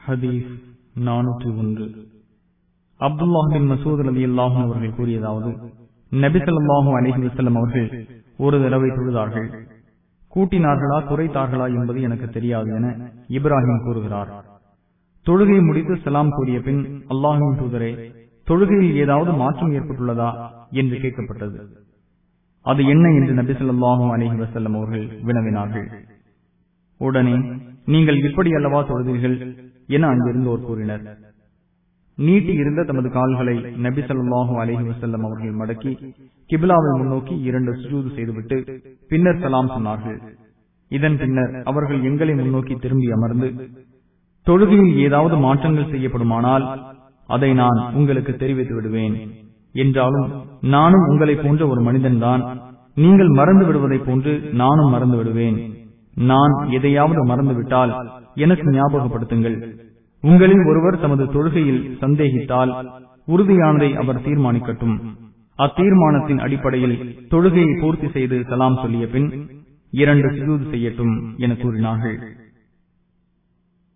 ஹதீஸ் 401. அப்துல்லாஹ் பின் மசூத் ரலியல்லாஹு அன்ஹு அவர்கள் கூறியதாவது, நபி ஸல்லல்லாஹு அலைஹி வஸல்லம் அவர்கள் ஒரு தடவை தொழுதார்கள். கூட்டினார்களா குறைத்தார்களா என்பது எனக்கு தெரியாது என இப்ராஹிம் கூறுகிறார். தொழுகை முடித்து சலாம் கூறிய பின், அல்லாஹ்வின் தூதரே, தொழுகையில் ஏதாவது மாற்றம் ஏற்பட்டுள்ளதா என்று கேட்கப்பட்டது. அது என்ன என்று நபி ஸல்லல்லாஹு அலைஹி வஸல்லம் அவர்கள் வினவினார்கள். உடனே, நீங்கள் இப்படி அல்லவா தொழுதீர்கள் என அங்கிருந்தோர் கூறினர். நீட்டி இருந்த தமது கால்களை நபி ஸல்லல்லாஹு அலைஹி வஸல்லம் அவர்கள் மடக்கி கிப்லாவை முன்னோக்கி 2 சுஜூது செய்துவிட்டு பின்னர் சலாம் சொன்னார்கள். இதன் பின்னர் அவர்கள் எங்களை முன்னோக்கி திரும்பி அமர்ந்து, தொழுகையில் ஏதாவது மாற்றங்கள் செய்யப்படுமானால் அதை நான் உங்களுக்கு தெரிவித்து விடுவேன். என்றாலும் நானும் உங்களை போன்ற ஒரு மனிதன்தான். நீங்கள் மறந்து விடுவதை போன்று நானும் மறந்து விடுவேன். நான் எதையாவது மறந்துவிட்டால் எனக்கு ஞாபகப்படுத்துங்கள். உங்களில் ஒருவர் தமது தொழுகையில் சந்தேகித்தால் உறுதியானதை அவர் தீர்மானிக்கட்டும். அத்தீர்மானத்தின் அடிப்படையில் தொழுகையை பூர்த்தி செய்து சலாம் சொல்லிய பின் 2 சுஜூது செய்யட்டும் என கூறினார்கள்.